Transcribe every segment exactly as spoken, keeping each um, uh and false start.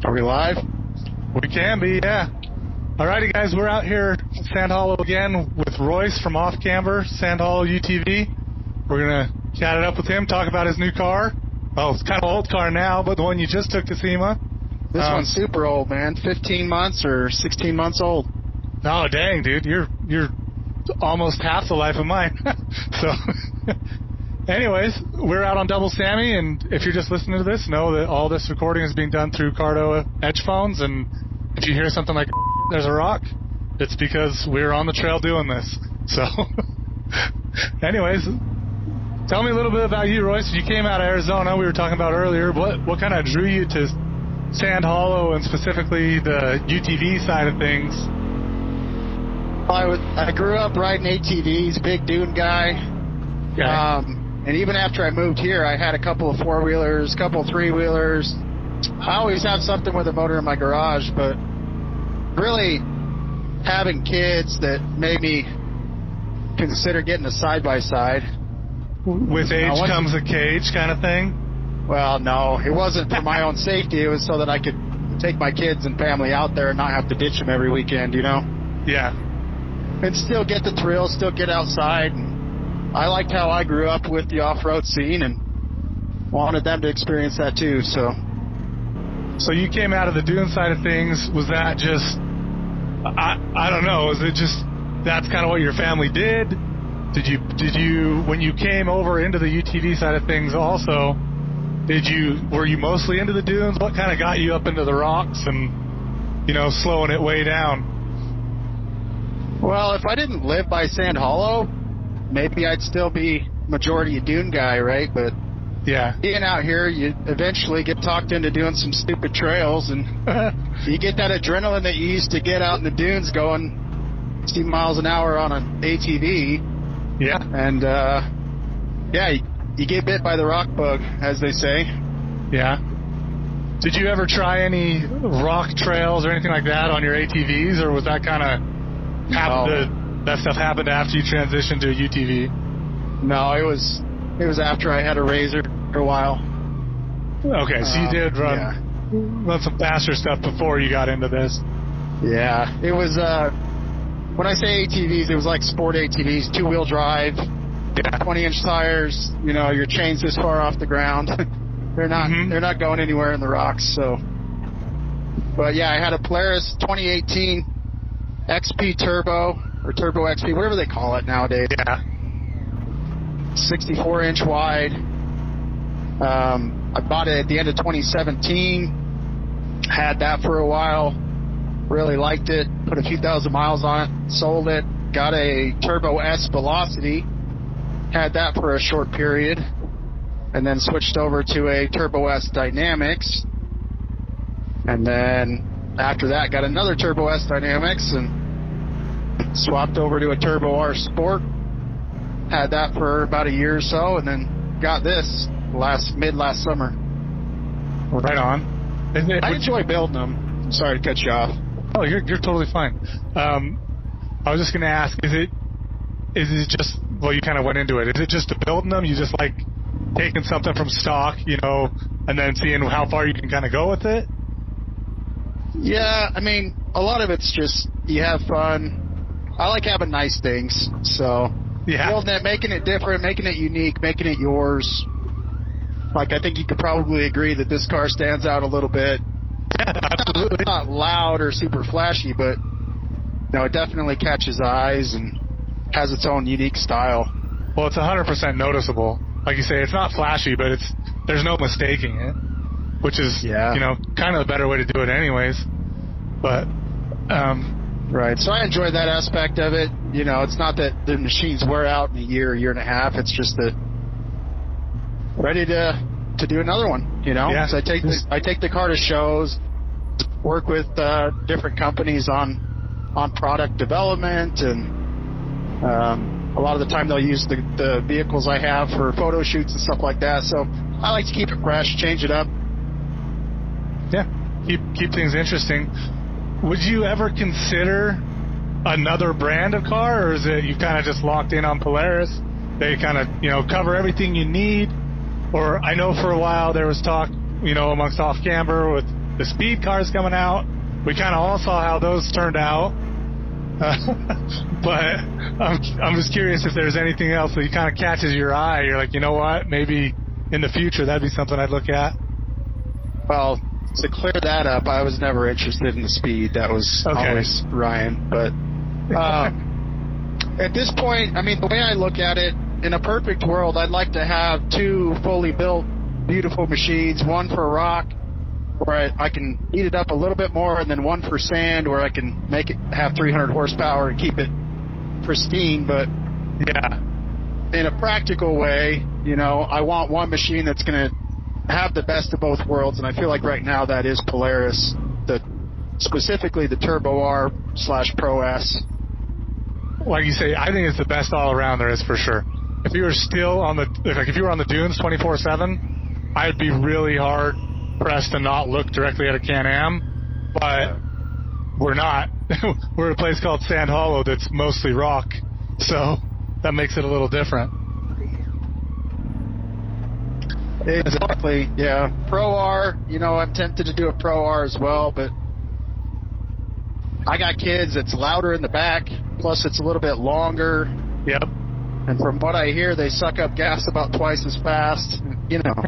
Are we live? We can be, yeah. Alrighty, guys, we're out here at Sand Hollow again with Royce from Off Camber, Sand Hollow U T V. We're going to chat it up with him, talk about his new car. Well, it's kind of an old car now, but the one you just took to SEMA. This um, one's super old, man. fifteen months or sixteen months old. Oh, dang, dude. You're you're almost half the life of mine. So, anyways, we're out on Double Sammy, and if you're just listening to this, know that all this recording is being done through Cardo Edge phones, and if you hear something like there's a rock, it's because we're on the trail doing this. So, anyways, tell me a little bit about you, Royce. You came out of Arizona, we were talking about earlier. What what kind of drew you to Sand Hollow and specifically the U T V side of things? I, was, I grew up riding A T Vs, big dune guy. Yeah. Um, and even after I moved here, I had a couple of four-wheelers, a couple of three-wheelers. I always have something with a motor in my garage, but really having kids that made me consider getting a side-by-side. With age uh, comes a cage kind of thing? Well, no, it wasn't for my own safety. It was so that I could take my kids and family out there and not have to ditch them every weekend, you know? Yeah. And still get the thrill, still get outside. And I liked how I grew up with the off-road scene and wanted them to experience that too, so. So you came out of the dune side of things. Was that just, I I don't know, was it just, that's kind of what your family did? Did you, did you, when you came over into the U T V side of things also, did you, were you mostly into the dunes? What kind of got you up into the rocks and, you know, slowing it way down? Well, if I didn't live by Sand Hollow, maybe I'd still be majority a dune guy, right? But yeah, being out here, you eventually get talked into doing some stupid trails, and you get that adrenaline that you used to get out in the dunes going sixty miles an hour on an A T V. Yeah. And, uh, yeah, you, you get bit by the rock bug, as they say. Yeah. Did you ever try any rock trails or anything like that on your A T Vs, or was that kind of happened to, that stuff happened after you transitioned to a U T V? No, it was it was after I had a Razor for a while. Okay, so you um, did run yeah. run some faster stuff before you got into this. Yeah, it was. Uh, when I say A T Vs, it was like sport A T Vs, two wheel drive, yeah. twenty inch tires. You know, your chain's this far off the ground. they're not mm-hmm. they're not going anywhere in the rocks. So, but yeah, I had a Polaris twenty eighteen X P Turbo or Turbo X P, whatever they call it nowadays. Yeah. sixty-four inch wide. Um, I bought it at the end of twenty seventeen. Had that for a while. Really liked it. Put a few thousand miles on it. Sold it. Got a Turbo S Velocity. Had that for a short period. And then switched over to a Turbo S Dynamics. And then after that, got another Turbo S Dynamics and swapped over to a Turbo R Sport. Had that for about a year or so, and then got this last mid last summer. Right on. Isn't it, I enjoy building them. I'm sorry to cut you off. Oh, you're you're totally fine. Um, I was just going to ask: is it is it just well, you kind of went into it. Is it just to building them? You just like taking something from stock, you know, and then seeing how far you can kind of go with it? Yeah, I mean, a lot of it's just you have fun. I like having nice things, so yeah. building it, making it different, making it unique, making it yours. Like, I think you could probably agree that this car stands out a little bit. Yeah, absolutely. It's not loud or super flashy, but you know, it definitely catches eyes and has its own unique style. Well, it's one hundred percent noticeable. Like you say, it's not flashy, but it's there's no mistaking it, which is, yeah. you know, kind of the better way to do it anyways. But, um... Right, so I enjoy that aspect of it. You know, it's not that the machines wear out in a year, year and a half. It's just that ready to to do another one. You know, yeah. so I take the, I take the car to shows, work with uh, different companies on on product development, and um, a lot of the time they'll use the the vehicles I have for photo shoots and stuff like that. So I like to keep it fresh, change it up. Yeah, keep keep things interesting. Would you ever consider another brand of car, or is it you kind of just locked in on Polaris? They kind of, you know, cover everything you need. Or I know for a while there was talk, you know, amongst Off Camber with the speed cars coming out. We kind of all saw how those turned out. Uh, but I'm, I'm just curious if there's anything else that kind of catches your eye. You're like, you know what, maybe in the future that'd be something I'd look at. Well, to clear that up, I was never interested in the speed. That was okay. Always Ryan. But uh, at this point, I mean, the way I look at it, in a perfect world, I'd like to have two fully built, beautiful machines, one for rock, where I, I can heat it up a little bit more, and then one for sand, where I can make it have three hundred horsepower and keep it pristine. But yeah, in a practical way, you know, I want one machine that's going to have the best of both worlds, and I feel like right now that is Polaris, the specifically the Turbo R slash Pro S. Like you say, I think it's the best all around there is for sure. If you were still on the like if you were on the dunes twenty-four seven, I'd be really hard pressed to not look directly at a Can-Am, but we're not. We're at a place called Sand Hollow that's mostly rock, so that makes it a little different. Exactly, yeah. Pro R, you know, I'm tempted to do a Pro R as well, but I got kids, it's louder in the back, plus it's a little bit longer. Yep. And from what I hear, they suck up gas about twice as fast, you know.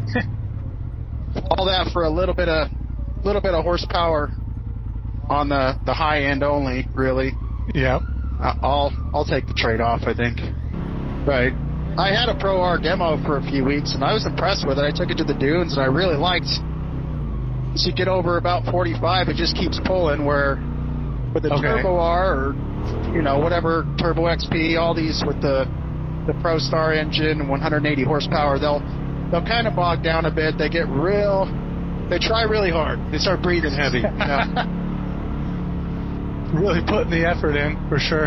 All that for a little bit of little bit of horsepower on the, the high end only, really. Yeah. I'll I'll take the trade off, I think. Right. I had a Pro R demo for a few weeks, and I was impressed with it. I took it to the dunes, and I really liked. As you get over about forty-five, it just keeps pulling. Where with the okay. Turbo R or you know whatever Turbo X P, all these with the the Pro Star engine and one hundred eighty horsepower, they'll they'll kind of bog down a bit. They get real. They try really hard. They start breathing heavy. You know? Really putting the effort in, for sure.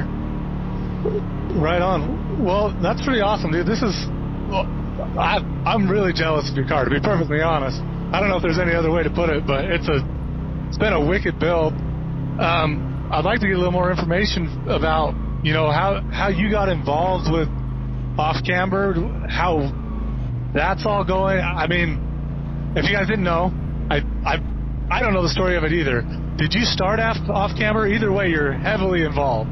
Right on. Well, that's pretty awesome, dude. This is... Well, I, I'm really jealous of your car, to be perfectly honest. I don't know if there's any other way to put it, but it's a it's been a wicked build. Um, I'd like to get a little more information about, you know, how, how you got involved with Off-Camber, how that's all going. I mean, if you guys didn't know, I I I don't know the story of it either. Did you start Off-Camber? Either way, you're heavily involved.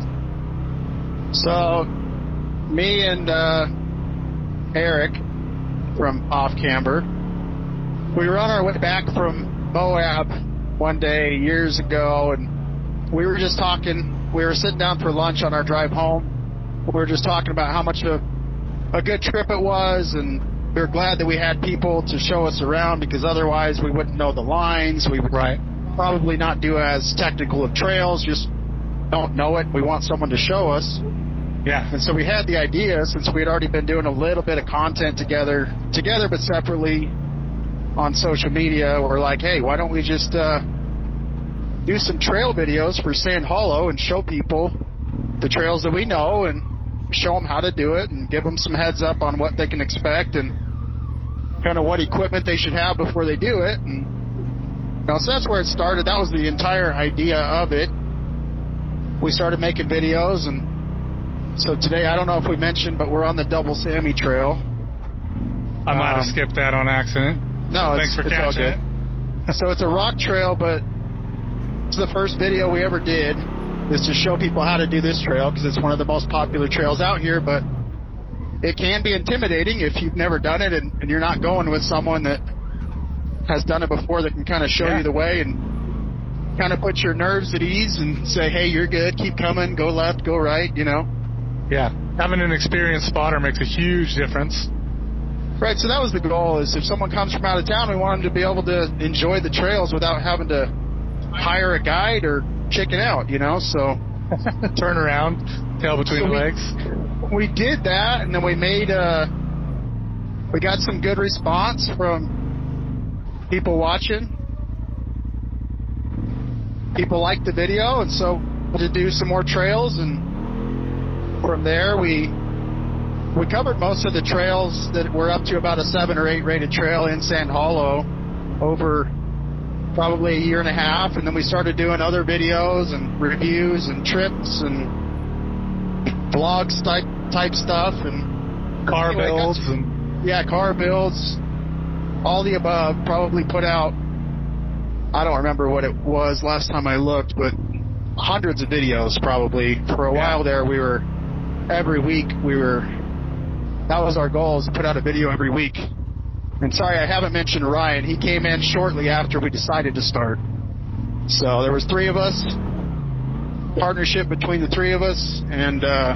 So, me and uh, Eric from Off-Camber, we were on our way back from Moab one day years ago, and we were just talking. We were sitting down for lunch on our drive home. We were just talking about how much of a good trip it was, and we were glad that we had people to show us around, because otherwise we wouldn't know the lines. We would right. probably not do as technical of trails, just don't know it. We want someone to show us. Yeah. And so we had the idea, since we had already been doing a little bit of content together, together but separately on social media, we're like, hey, why don't we just uh, do some trail videos for Sand Hollow and show people the trails that we know and show them how to do it and give them some heads up on what they can expect and kind of what equipment they should have before they do it. And you know, so that's where it started. That was the entire idea of it. We started making videos, and so today, I don't know if we mentioned, but we're on the Double Sammy Trail. I might have um, skipped that on accident. No, Thanks it's, for it's all good. it. So it's a rock trail, but it's the first video we ever did, is to show people how to do this trail, because it's one of the most popular trails out here, but it can be intimidating if you've never done it and, and you're not going with someone that has done it before, that can kind of show yeah. you the way and kind of put your nerves at ease and say, hey, you're good, keep coming, go left, go right, you know. Yeah, having an experienced spotter makes a huge difference. Right, so that was the goal, is if someone comes from out of town, we want them to be able to enjoy the trails without having to hire a guide or chicken out, you know, so. Turn around, tail between so the we, legs. We did that, and then we made, uh, we got some good response from people watching. People liked the video, and so to do some more trails, and from there, we we covered most of the trails that were up to about a seven or eight rated trail in Sand Hollow over probably a year and a half, and then we started doing other videos and reviews and trips and vlogs type type stuff and car anyway, builds some, and yeah, car builds, all the above. Probably put out I don't remember what it was last time I looked, but hundreds of videos probably. For a yeah. while there, we were, every week, we were, that was our goal, is to put out a video every week. And sorry, I haven't mentioned Ryan. He came in shortly after we decided to start. So there was three of us, partnership between the three of us, and uh,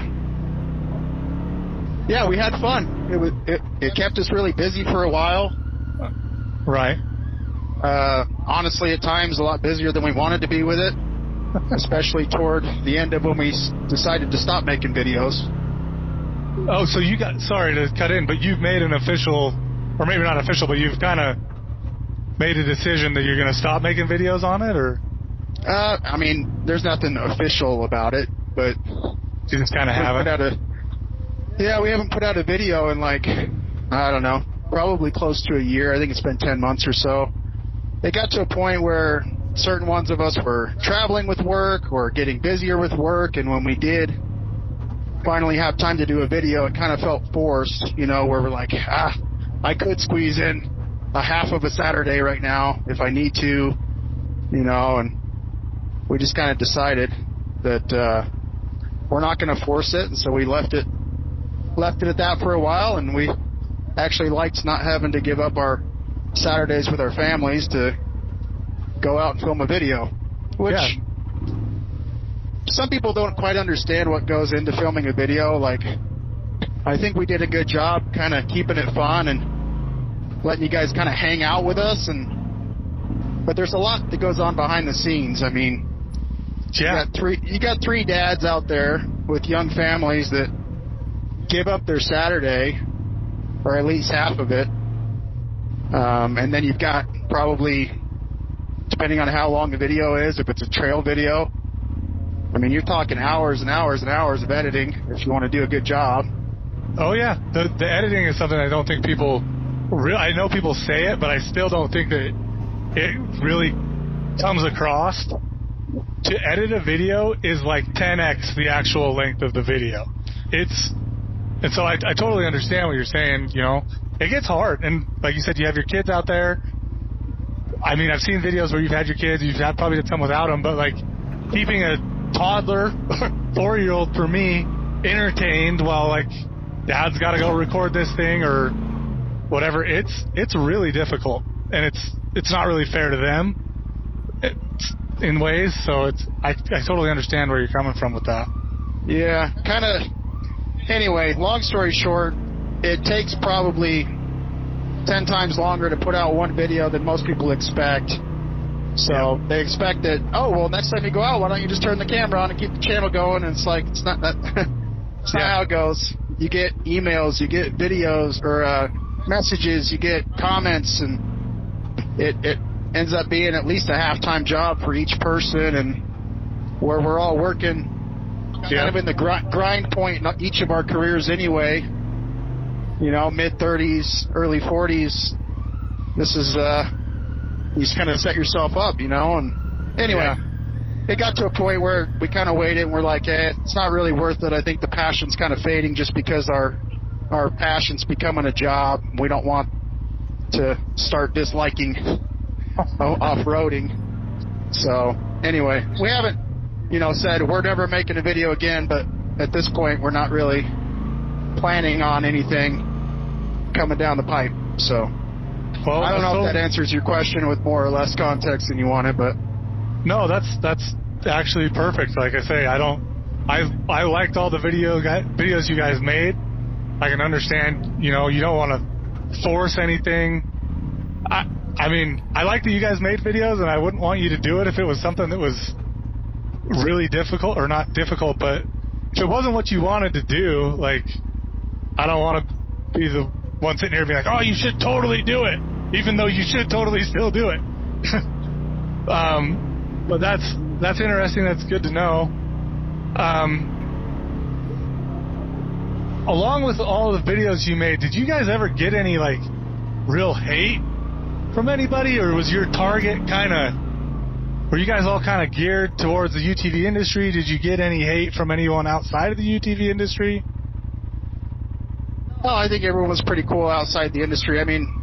yeah, we had fun. It, was, it it kept us really busy for a while. Right. Uh, honestly, at times a lot busier than we wanted to be with it, especially toward the end of when we decided to stop making videos. Oh, so you got, sorry to cut in, but you've made an official, or maybe not official, but you've kind of made a decision that you're going to stop making videos on it, or? Uh, I mean, there's nothing official about it, but you just kind of have it. A, yeah, we haven't put out a video in like, I don't know, probably close to a year. I think it's been ten months or so. It got to a point where certain ones of us were traveling with work or getting busier with work, and when we did finally have time to do a video, it kind of felt forced, you know, where we're like, ah, I could squeeze in a half of a Saturday right now if I need to, you know, and we just kind of decided that uh, we're not going to force it, and so we left it left it at that for a while, and we actually liked not having to give up our Saturdays with our families to go out and film a video, which yeah. some people don't quite understand what goes into filming a video. Like, I think we did a good job kind of keeping it fun and letting you guys kind of hang out with us, and but there's a lot that goes on behind the scenes. I mean, yeah. you got three you got three dads out there with young families that give up their Saturday, or at least half of it, um, and then you've got probably, depending on how long the video is, if it's a trail video, I mean, you're talking hours and hours and hours of editing if you want to do a good job. Oh yeah, the the editing is something I don't think people real. I know people say it, but I still don't think that it really comes across. To edit a video is like ten x the actual length of the video. It's and so I, I totally understand what you're saying. You know, it gets hard, and like you said, you have your kids out there. I mean, I've seen videos where you've had your kids, you've had probably some without them, but like keeping a toddler, four-year-old for me, entertained while like dad's got to go record this thing or whatever. It's it's really difficult, and it's it's not really fair to them it's, in ways. So it's I I totally understand where you're coming from with that. Yeah, kind of. Anyway, long story short, it takes probably ten times longer to put out one video than most people expect. So yeah. They expect that, oh, well, next time you go out, why don't you just turn the camera on and keep the channel going? And it's like, it's not that. It's not yeah. how it goes. You get emails, you get videos or uh, messages, you get comments, and it, it ends up being at least a half-time job for each person, and where we're all working yeah. kind of in the gr- grind point in each of our careers anyway. You know, mid-thirties, early forties. This is, uh, you just kind of set yourself up, you know. And anyway, yeah. It got to a point where we kind of waited and we're like, eh, it's not really worth it. I think the passion's kind of fading just because our our passion's becoming a job. We don't want to start disliking off-roading. So anyway, we haven't, you know, said we're never making a video again, but at this point we're not really planning on anything coming down the pipe. So well, I don't know so, if that answers your question with more or less context than you wanted, but no, that's that's actually perfect. Like I say, I don't I I liked all the video videos you guys made. I can understand, you know, you don't want to force anything. I I mean, I like that you guys made videos, and I wouldn't want you to do it if it was something that was really difficult, or not difficult, but if it wasn't what you wanted to do, like, I don't want to be the one sitting here being like, oh, you should totally do it, even though you should totally still do it. um, but that's that's interesting. That's good to know. Um, along with all the videos you made, did you guys ever get any, like, real hate from anybody, or was your target kind of, were you guys all kind of geared towards the U T V industry? Did you get any hate from anyone outside of the U T V industry? Well, I think everyone was pretty cool outside the industry. I mean,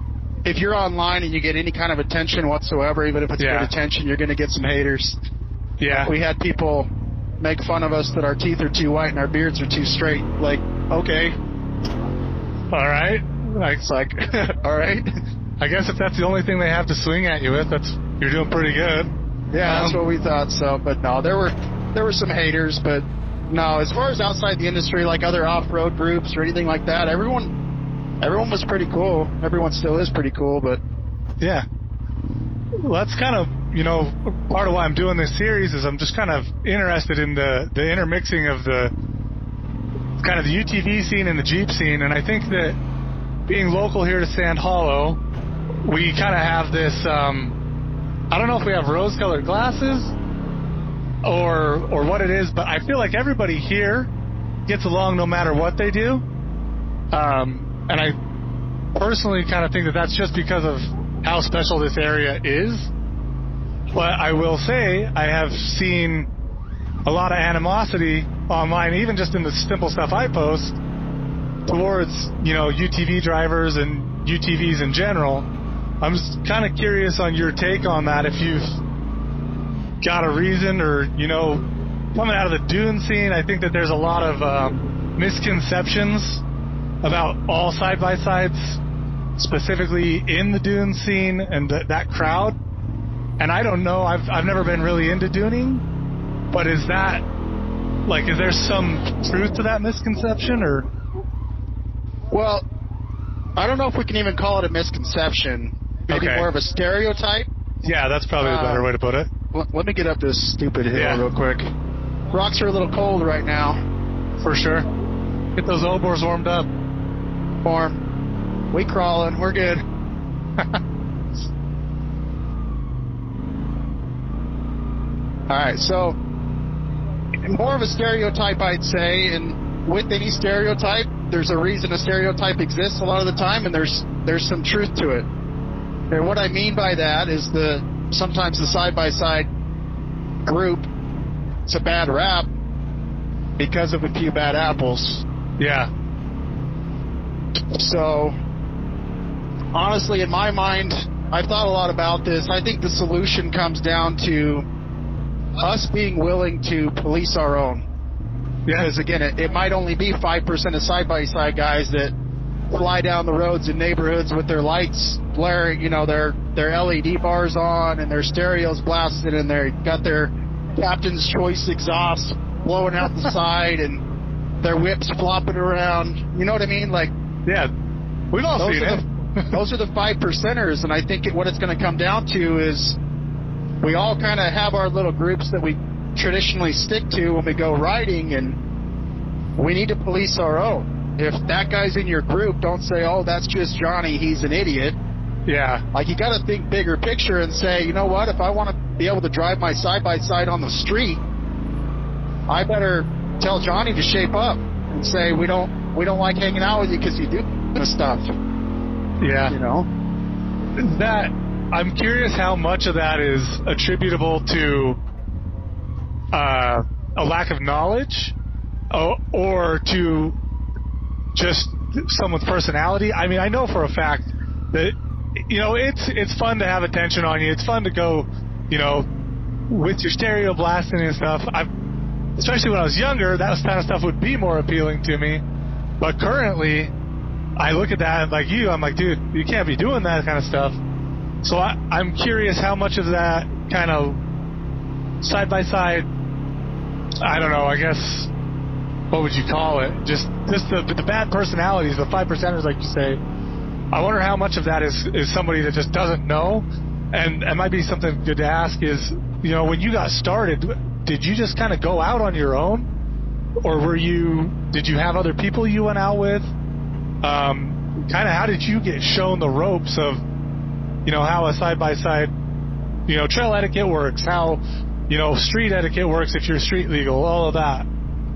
if you're online and you get any kind of attention whatsoever, even if it's Yeah. good attention, you're going to get some haters. Yeah. We had people make fun of us that our teeth are too white and our beards are too straight. Like, okay. All right. Like, It's like, all right. I guess if that's the only thing they have to swing at you with, that's you're doing pretty good. Yeah, Um, that's what we thought. So, but no, there were there were some haters, but no, as far as outside the industry, like other off-road groups or anything like that, everyone everyone was pretty cool. Everyone still is pretty cool, but Yeah. Well, that's kind of, you know, part of why I'm doing this series is I'm just kind of interested in the, the intermixing of the kind of the U T V scene and the Jeep scene. And I think that being local here to Sand Hollow, we kind of have this, um, I don't know if we have rose-colored glasses or or what it is, but I feel like everybody here gets along no matter what they do. Um, and I personally kind of think that that's just because of how special this area is. But I will say I have seen a lot of animosity online, even just in the simple stuff I post, towards, you know, U T V drivers and U T Vs in general. I'm just kind of curious on your take on that, if you've got a reason, or, you know, coming out of the dune scene, I think that there's a lot of um, misconceptions about all side-by-sides, specifically in the dune scene and th- that crowd. And I don't know, I've I've never been really into duning, but is that, like, is there some truth to that misconception, or? well, I don't know if we can even call it a misconception. Maybe Okay. more of a stereotype. Yeah, that's probably a better Uh, way to put it. L- let me get up this stupid hill Yeah. real quick. Rocks are a little cold right now. For sure. Get those elbows warmed up. Form. We crawling. We're good. All right, so more of a stereotype, I'd say, and with any stereotype, there's a reason a stereotype exists a lot of the time, and there's there's some truth to it. And what I mean by that is the sometimes the side-by-side group, it's a bad rap because of a few bad apples. Yeah. So, honestly, in my mind, I've thought a lot about this. I think the solution comes down to us being willing to police our own. Yeah. Because, again, it, it might only be five percent of side-by-side guys that fly down the roads in neighborhoods with their lights blaring, you know, their, their L E D bars on and their stereos blasted and they got their Captain's Choice exhaust blowing out the side and their whips flopping around. You know what I mean? Like, Yeah. We've all those seen are, it. the, those are the five percenters, and I think it, what it's going to come down to is we all kind of have our little groups that we traditionally stick to when we go riding, and we need to police our own. If that guy's in your group, don't say, oh, that's just Johnny, he's an idiot. Yeah. Like, you got to think bigger picture and say, you know what, if I want to be able to drive my side-by-side on the street, I better tell Johnny to shape up and say, we don't we don't like hanging out with you because you do this stuff. Yeah. You know? That, I'm curious how much of that is attributable to uh, a lack of knowledge, or, or to just someone's personality. I mean, I know for a fact that, you know, it's it's fun to have attention on you. It's fun to go, you know, with your stereo blasting and stuff. I've, especially when I was younger, that kind of stuff would be more appealing to me. But currently, I look at that like you, I'm like, dude, you can't be doing that kind of stuff. So I, I'm curious how much of that kind of side-by-side, I don't know, I guess, what would you call it? Just just the, the bad personalities, the five percenters, like you say. I wonder how much of that is, is somebody that just doesn't know. And it might be something good to ask is, you know, when you got started, did you just kind of go out on your own? Or were you, did you have other people you went out with? Um, kind of how did you get shown the ropes of, you know, how a side-by-side, you know, trail etiquette works, how, you know, street etiquette works if you're street legal, all of that?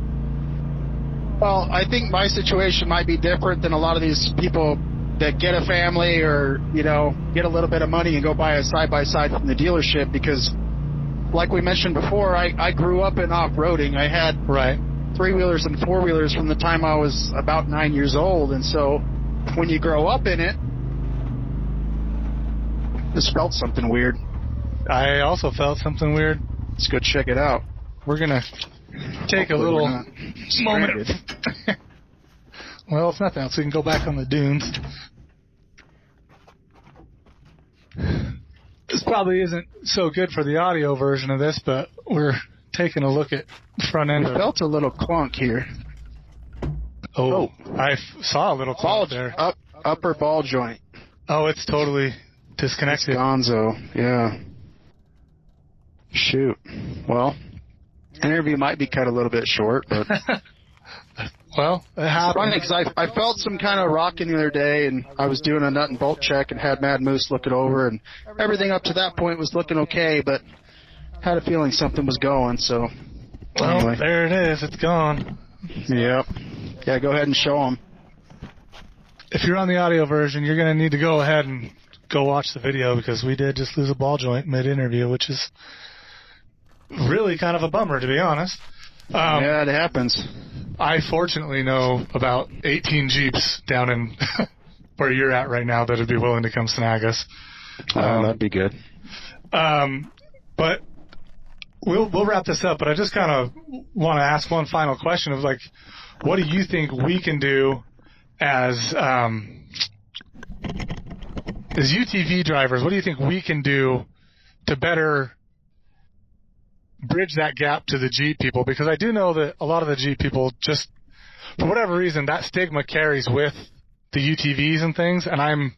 Well, I think my situation might be different than a lot of these people that get a family or, you know, get a little bit of money and go buy a side-by-side from the dealership because, like we mentioned before, I, I grew up in off-roading. I had Right. three-wheelers and four-wheelers from the time I was about nine years old. And so when you grow up in it, Just felt something weird. I also felt something weird. Let's go check it out. We're going to take Hopefully a little moment. Well, if nothing else, we can go back on the dunes. This probably isn't so good for the audio version of this, but we're taking a look at the front end. I of felt a little clunk here. Oh, oh. I f- saw a little clunk ball, there. Up, upper ball joint. Oh, it's totally disconnected. It's gonzo, yeah. Shoot. Well, interview might be cut a little bit short, but... Well, it happened. It's funny, 'cause I, I felt some kind of rocking the other day, and I was doing a nut and bolt check and had Mad Moose look it over, and everything up to that point was looking okay, but had a feeling something was going, so... Well, anyway. There it is. It's gone. Yep. Yeah, go ahead and show them. If you're on the audio version, you're going to need to go ahead and go watch the video, because we did just lose a ball joint mid-interview, which is really kind of a bummer, to be honest. Um, yeah, it happens. I fortunately know about eighteen Jeeps down in where you're at right now that would be willing to come snag us. Oh, um, that'd be good. Um, but we'll we'll wrap this up. But I just kind of want to ask one final question of like, what do you think we can do as um, as U T V drivers? What do you think we can do to better bridge that gap to the Jeep people? Because I do know that a lot of the Jeep people, just for whatever reason, that stigma carries with the U T Vs and things, and I'm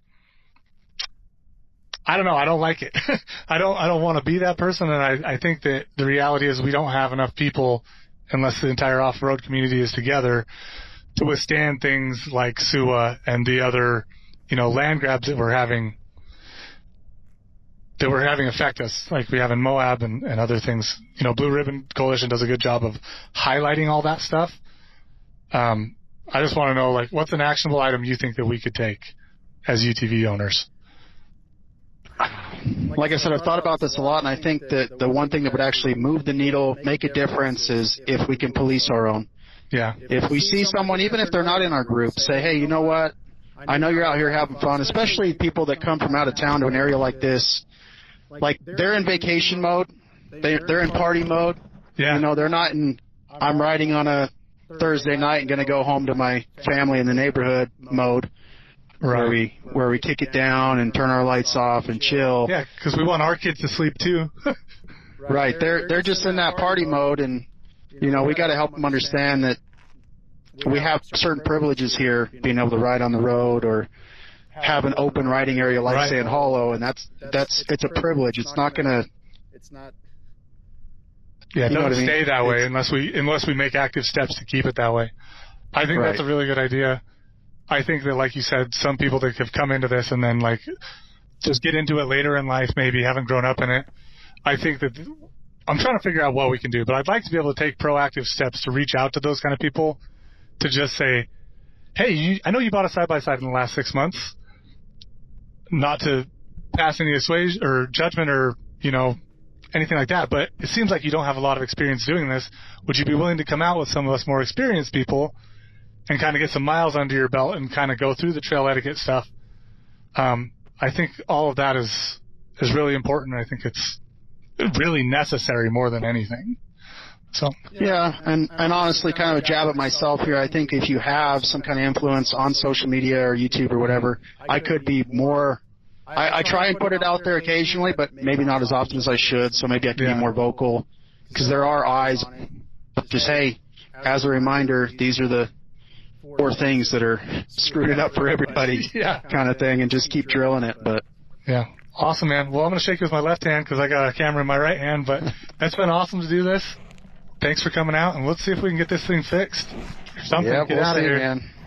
I don't know, I don't like it. I don't I don't want to be that person, and I, I think that the reality is we don't have enough people, unless the entire off-road community is together, to withstand things like S U A and the other, you know, land grabs that we're having that we're having affect us, like we have in Moab and, and other things. You know, Blue Ribbon Coalition does a good job of highlighting all that stuff. Um, I just want to know, like, what's an actionable item you think that we could take as U T V owners? Like I said, I've thought about this a lot, and I think that the one thing that would actually move the needle, make a difference, is if we can police our own. Yeah. If we see someone, even if they're not in our group, say, hey, you know what? I know you're out here having fun, especially people that come from out of town to an area like this. Like, they're in vacation mode. They're, they're in party mode. Yeah. You know, they're not in, I'm riding on a Thursday night and going to go home to my family in the neighborhood mode. Right. Where we, where we kick it down and turn our lights off and chill. Yeah, because we want our kids to sleep too. Right. They're, they're just in that party mode, and, you know, we got to help them understand that we have certain privileges here, being able to ride on the road or have an open riding area like Right. Sand Hollow, and that's that's it's a privilege. It's not gonna. It's not. Yeah, it You know doesn't what I mean? stay that way It's- unless we unless we make active steps to keep it that way. I think that's a Right. really good idea. I think that, like you said, some people that have come into this and then like just get into it later in life, maybe haven't grown up in it. I think that I'm trying to figure out what we can do, but I'd like to be able to take proactive steps to reach out to those kind of people to just say, hey, you, I know you bought a side-by-side in the last six months. Not to pass any assuage or judgment or, you know, anything like that, but it seems like you don't have a lot of experience doing this. Would you be willing to come out with some of us more experienced people and kind of get some miles under your belt and kind of go through the trail etiquette stuff? Um, I think all of that is is really important. I think it's really necessary more than anything. So Yeah, and and honestly, kind of a jab at myself here. I think if you have some kind of influence on social media or YouTube or whatever, I could be more. I, I try and put it out there occasionally, but maybe not as often as I should. So maybe I can Yeah. be more vocal, because there are eyes. Just hey, as a reminder, these are the four things that are screwing it up for everybody, Yeah. kind of thing, and just keep drilling it. But yeah, awesome, man. Well, I'm going to shake you with my left hand because I got a camera in my right hand, but that's been awesome to do this. Thanks for coming out, and let's see if we can get this thing fixed. Or something. yeah, Get we'll out of see, here. man.